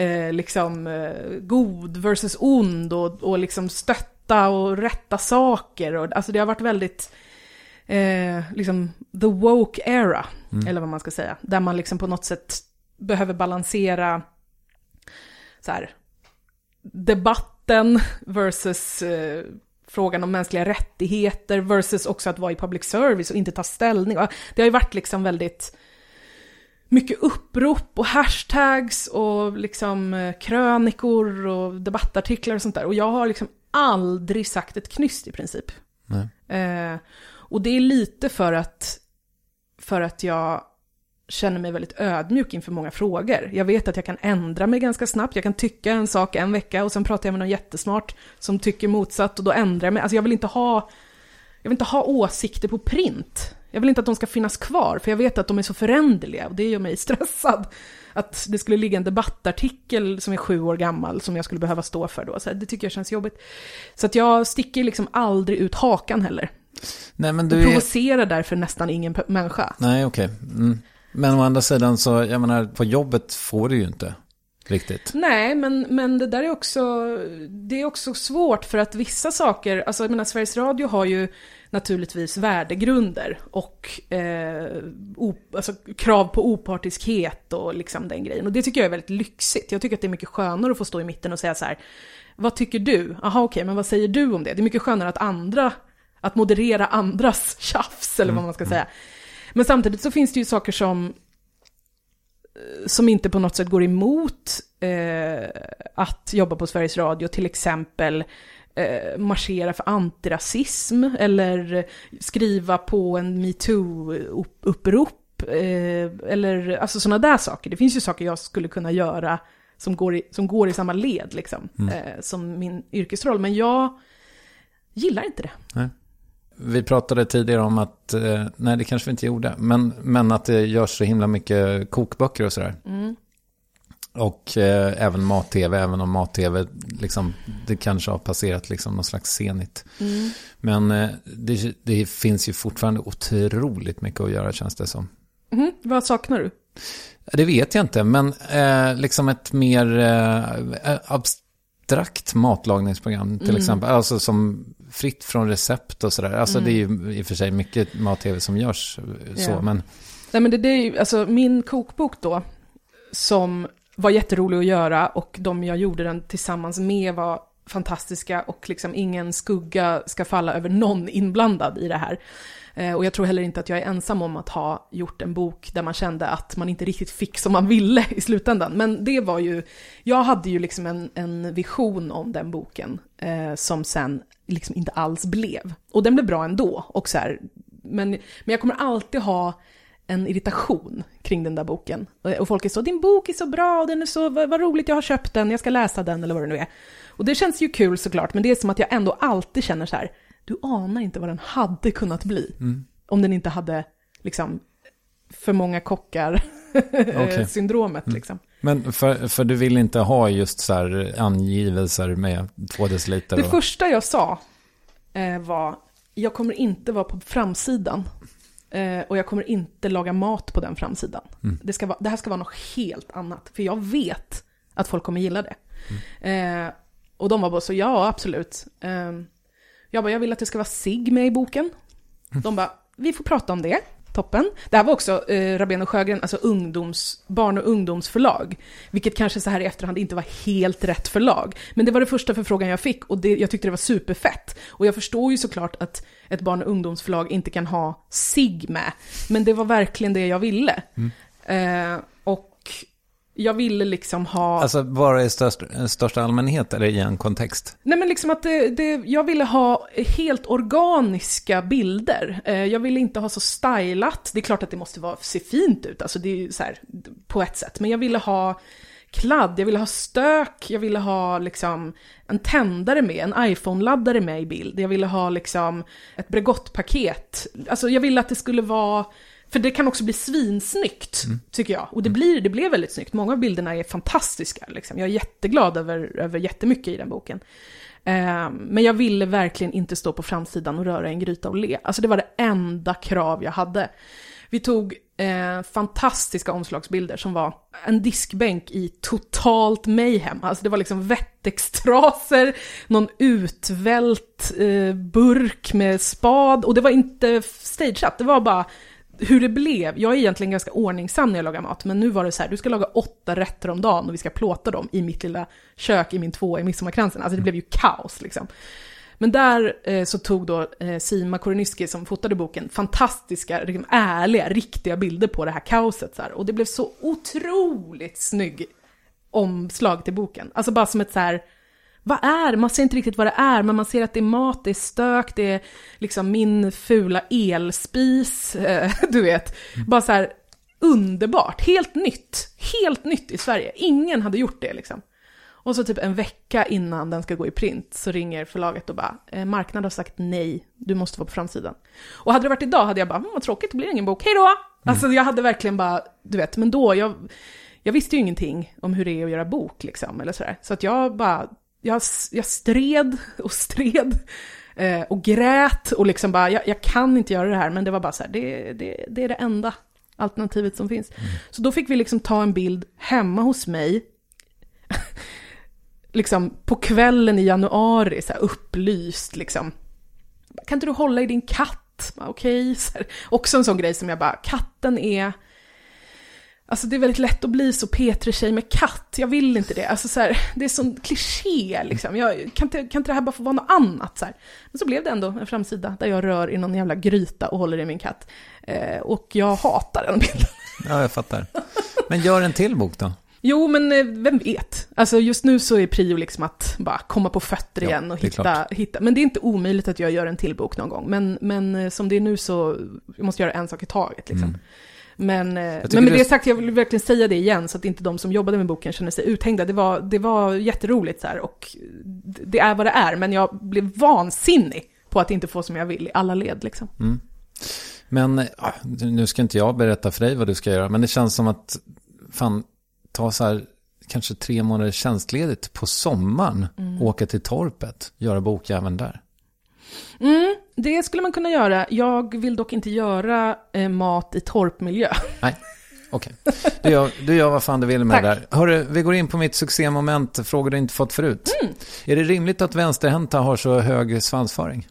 god versus ond och liksom stötta och rätta saker. Och, alltså det har varit väldigt liksom the woke era, eller vad man ska säga. Där man liksom på något sätt behöver balansera så här, debatten versus frågan om mänskliga rättigheter versus också att vara i public service och inte ta ställning. Det har ju varit liksom väldigt mycket upprop och hashtags och liksom krönikor och debattartiklar och sånt där. Och jag har liksom aldrig sagt ett knyst i princip. Och det är lite för att jag känner mig väldigt ödmjuk inför många frågor. Jag vet att jag kan ändra mig ganska snabbt. Jag kan tycka en sak en vecka och sen pratar jag med någon jättesmart som tycker motsatt och då ändrar jag mig. Alltså jag vill inte ha åsikter på print. Jag vill inte att de ska finnas kvar för jag vet att de är så föränderliga och det gör mig stressad. att det skulle ligga en debattartikel som är 7 år gammal som jag skulle behöva stå för då. Så här, det tycker jag känns jobbigt. Så att jag sticker liksom aldrig ut hakan heller. Nej, men du provocerar därför nästan ingen människa. Nej, okej. Men å andra sidan så, jag menar, på jobbet får du ju inte riktigt. Nej, men det där är också svårt för att vissa saker, alltså jag menar, Sveriges Radio har ju naturligtvis värdegrunder och alltså krav på opartiskhet och liksom den grejen. Och det tycker jag är väldigt lyxigt. Jag tycker att det är mycket skönare att få stå i mitten och säga så här: vad tycker du? Aha, okej, men vad säger du om det? Det är mycket skönare att moderera andras tjafs eller vad man ska säga. Men samtidigt så finns det ju saker som inte på något sätt går emot att jobba på Sveriges Radio, till exempel marschera för antirasism eller skriva på en MeToo-upprop eller alltså sådana där saker. Det finns ju saker jag skulle kunna göra som går i samma led liksom, som min yrkesroll, men jag gillar inte det. Nej. Vi pratade tidigare om att, nej det kanske vi inte gjorde, men att det görs så himla mycket kokböcker och sådär. Och även mat-tv, även om mat-tv liksom, det kanske har passerat liksom någon slags senigt. Men det finns ju fortfarande otroligt mycket att göra, känns det som. Vad saknar du? Det vet jag inte, men liksom ett mer abstrakt matlagningsprogram till exempel, alltså som fritt från recept och sådär. Alltså det är ju i och för sig mycket mat-tv som görs så, men... Nej, men det är ju, alltså min kokbok då, som var jätterolig att göra och de jag gjorde den tillsammans med var fantastiska och liksom ingen skugga ska falla över någon inblandad i det här. Och jag tror heller inte att jag är ensam om att ha gjort en bok där man kände att man inte riktigt fick som man ville i slutändan. Men det var ju, jag hade ju liksom en vision om den boken som sen liksom inte alls blev. Och den blev bra ändå. Och så här, men jag kommer alltid ha en irritation kring den där boken. Och folk är så, din bok är så bra och den är så, vad roligt, jag har köpt den, jag ska läsa den eller vad det nu är. Och det känns ju kul såklart, men det är som att jag ändå alltid känner så här, du anar inte vad den hade kunnat bli om den inte hade liksom för många kockar syndromet liksom. Men för du vill inte ha just så här angivelser med 2 deciliter? Det första jag sa var, jag kommer inte vara på framsidan och jag kommer inte laga mat på den framsidan. Det här ska vara något helt annat, för jag vet att folk kommer gilla det. Och de var bara så, ja absolut. Jag vill att det ska vara sig med i boken. De bara, vi får prata om det. Toppen. Det här var också Rabén och Sjögren, alltså barn- och ungdomsförlag. Vilket kanske så här i efterhand inte var helt rätt förlag. Men det var det första förfrågan jag fick och jag tyckte det var superfett. Och jag förstår ju såklart att ett barn- och ungdomsförlag inte kan ha sig med. Men det var verkligen det jag ville. Och jag ville liksom ha... Alltså bara i största allmänhet eller i en kontext? Nej, men liksom att jag ville ha helt organiska bilder. Jag ville inte ha så stylat. Det är klart att det måste se fint ut. Alltså det är ju så här, på ett sätt. Men jag ville ha kladd, jag ville ha stök. Jag ville ha liksom en tändare med, en iPhone-laddare med i bild. Jag ville ha liksom ett Bregott-paket. Alltså jag ville att det skulle vara... För det kan också bli svinsnyggt, tycker jag. Och det blev väldigt snyggt. Många av bilderna är fantastiska. Liksom. Jag är jätteglad över jättemycket i den boken. Men jag ville verkligen inte stå på framsidan och röra en gryta och le. Alltså det var det enda krav jag hade. Vi tog fantastiska omslagsbilder som var en diskbänk i totalt mayhem. Alltså det var liksom vettextraser, någon utvält burk med spad. Och det var inte stageat, det var bara... hur det blev. Jag är egentligen ganska ordningsam när jag lagar mat, men nu var det så här, du ska laga 8 rätter om dagen och vi ska plåta dem i mitt lilla kök i min 2 i midsommarkransen. Alltså det blev ju kaos liksom. Men där så tog då Sima Koroniski som fotade boken fantastiska, liksom, ärliga, riktiga bilder på det här kaoset så här. Och det blev så otroligt snygg omslag till boken. Alltså bara som ett så här, man ser inte riktigt vad det är, men man ser att det är mat, det är stök, det är liksom min fula elspis, du vet. Bara så här underbart, helt nytt i Sverige. Ingen hade gjort det liksom. Och så typ en vecka innan den ska gå i print så ringer förlaget och bara, marknaden har sagt nej, du måste vara på framsidan. Och hade det varit idag hade jag bara, vad tråkigt, det blir ingen bok, hej då! Alltså jag hade verkligen bara, du vet, men då, jag visste ju ingenting om hur det är att göra bok liksom, eller sådär. Så att jag stred och grät och liksom bara, jag kan inte göra det här, men det var bara så här, det är det enda alternativet som finns. Så då fick vi liksom ta en bild hemma hos mig liksom på kvällen i januari, så här upplyst liksom. Kan inte du hålla i din katt? Okej. Också en sån grej som jag bara, katten är... Alltså det är väldigt lätt att bli så Petri-tjej med katt. Jag vill inte det. Alltså så här, det är sån kliché liksom. Kan inte det här bara få vara något annat? Så här. Men så blev det ändå en framsida där jag rör i någon jävla gryta och håller i min katt. Och jag hatar den bilden. Ja, jag fattar. Men gör en till bok då. Jo, men vem vet? Alltså just nu så är prio liksom att bara komma på fötter igen och hitta. Men det är inte omöjligt att jag gör en till bok någon gång. Men som det är nu så jag måste göra en sak i taget liksom. Men med det sagt, jag vill verkligen säga det igen så att inte de som jobbade med boken känner sig uthängda. Det var jätteroligt så här, och det är vad det är. Men jag blev vansinnig på att inte få som jag vill i alla led liksom. Men nu ska inte jag berätta för dig vad du ska göra. Men det känns som att ta så här kanske 3 månader tjänstledigt på sommaren, åka till torpet, göra bokjäveln där. Det skulle man kunna göra. Jag vill dock inte göra mat i torpmiljö. Nej, okej. Du gör vad fan du vill med det där. Hörru, vi går in på mitt succémoment, frågor du inte fått förut. Är det rimligt att vänsterhänta har så hög svansföring?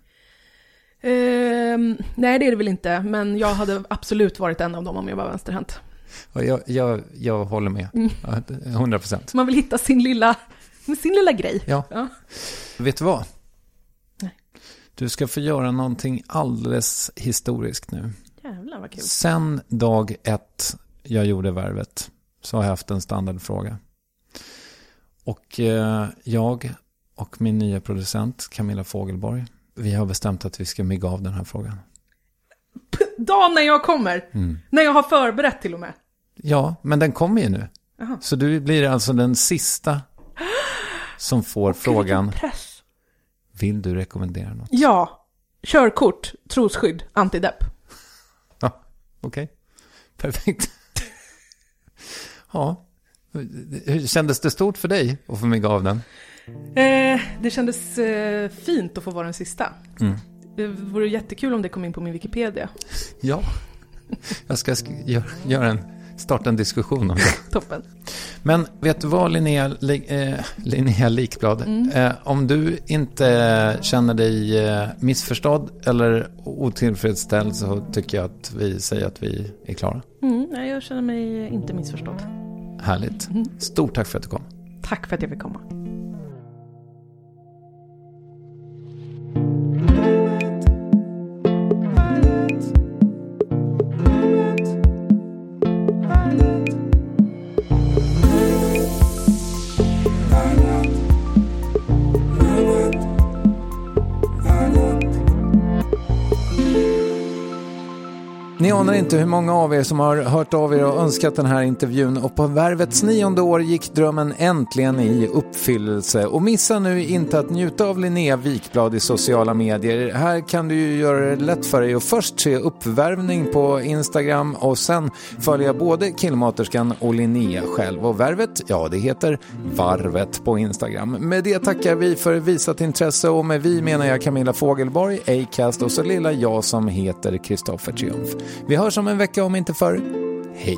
Nej, det är det väl inte. Men jag hade absolut varit en av dem om jag var vänsterhänt. Jag håller med. 100%. Man vill hitta sin lilla grej. Ja. Vet du vad? Nej. Du ska få göra någonting alldeles historiskt nu. Jävlar vad kul. Sen dag 1 jag gjorde Värvet så har jag haft en standardfråga. Och jag och min nya producent Camilla Fogelborg, vi har bestämt att vi ska mygga av den här frågan. Dagen när jag kommer. När jag har förberett till och med. Ja, men den kommer ju nu. Aha. Så du blir alltså den sista som får frågan. Press. Vill du rekommendera något? Ja. Körkort, trosskydd, antidepp. Ja, okej. Perfekt. Ja. Hur kändes det stort för dig att få mygga av den? Det kändes fint att få vara den sista. Det vore jättekul om det kom in på min Wikipedia. Ja, jag ska starta en diskussion om det. Toppen. Men vet du vad, Linnea Likblad? Om du inte känner dig missförstådd eller otillfredsställd så tycker jag att vi säger att vi är klara. Nej, jag känner mig inte missförstådd. Härligt. Stort tack för att du kom. Tack för att jag fick komma. Ni anar inte hur många av er som har hört av er och önskat den här intervjun, och på Värvets 9:e år gick drömmen äntligen i uppfyllelse. Och missa nu inte att njuta av Linnea Wikblad i sociala medier. Här kan du ju göra det lätt för dig och först se uppvärmning på Instagram och sen följa både Killmaterskan och Linnea själv. Och Värvet, ja det heter Varvet på Instagram. Med det tackar vi för visat intresse, och med vi menar jag Camilla Fogelborg, Acast och så lilla jag som heter Kristoffer Triumf. Vi hörs om en vecka om inte förr. Hej!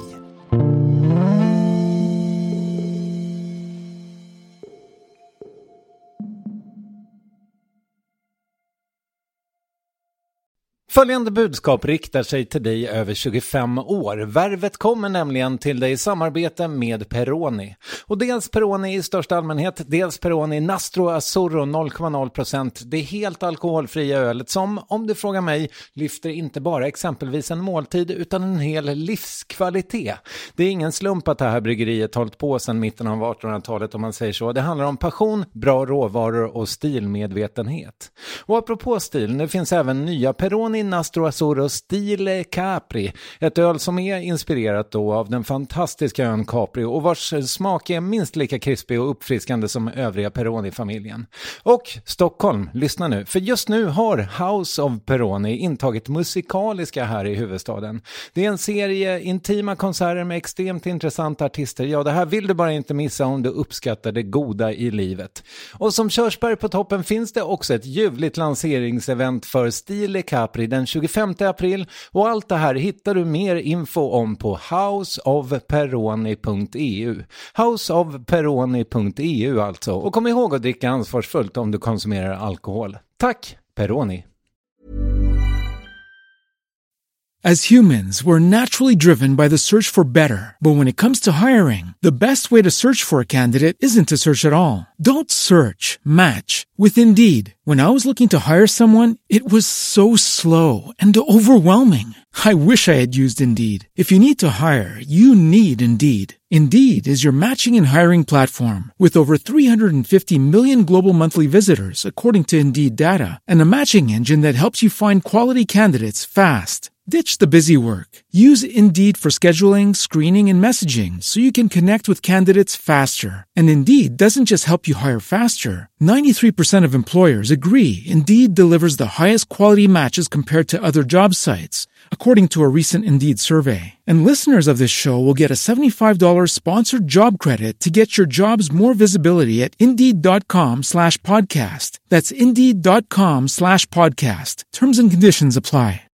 Följande budskap riktar sig till dig över 25 år. Värvet kommer nämligen till dig i samarbete med Peroni. Och dels Peroni i största allmänhet, dels Peroni Nastro Azzurro 0,0%. Det är helt alkoholfria ölet som, om du frågar mig, lyfter inte bara exempelvis en måltid utan en hel livskvalitet. Det är ingen slump att det här bryggeriet hållit på sedan mitten av 1800-talet om man säger så. Det handlar om passion, bra råvaror och stilmedvetenhet. Och apropå stil, det finns även nya Peroni Peroni Nastro Azzurro Stile Capri. Ett öl som är inspirerat då av den fantastiska ön Capri och vars smak är minst lika krispig och uppfriskande som övriga Peroni-familjen. Och Stockholm, lyssna nu. För just nu har House of Peroni intagit musikaliska här i huvudstaden. Det är en serie intima konserter med extremt intressanta artister. Ja, det här vill du bara inte missa om du uppskattar det goda i livet. Och som körsbär på toppen finns det också ett ljuvligt lanseringsevent för Stile Capri den 25 april. Och allt det här hittar du mer info om på houseofperoni.eu. Houseofperoni.eu alltså. Och kom ihåg att dricka ansvarsfullt om du konsumerar alkohol. Tack, Peroni. As humans, we're naturally driven by the search for better. But when it comes to hiring, the best way to search for a candidate isn't to search at all. Don't search, match with Indeed. When I was looking to hire someone, it was so slow and overwhelming. I wish I had used Indeed. If you need to hire, you need Indeed. Indeed is your matching and hiring platform with over 350 million global monthly visitors, according to Indeed data, and a matching engine that helps you find quality candidates fast. Ditch the busy work. Use Indeed for scheduling, screening, and messaging so you can connect with candidates faster. And Indeed doesn't just help you hire faster. 93% of employers agree Indeed delivers the highest quality matches compared to other job sites, according to a recent Indeed survey. And listeners of this show will get a $75 sponsored job credit to get your jobs more visibility at Indeed.com/podcast. That's Indeed.com/podcast. Terms and conditions apply.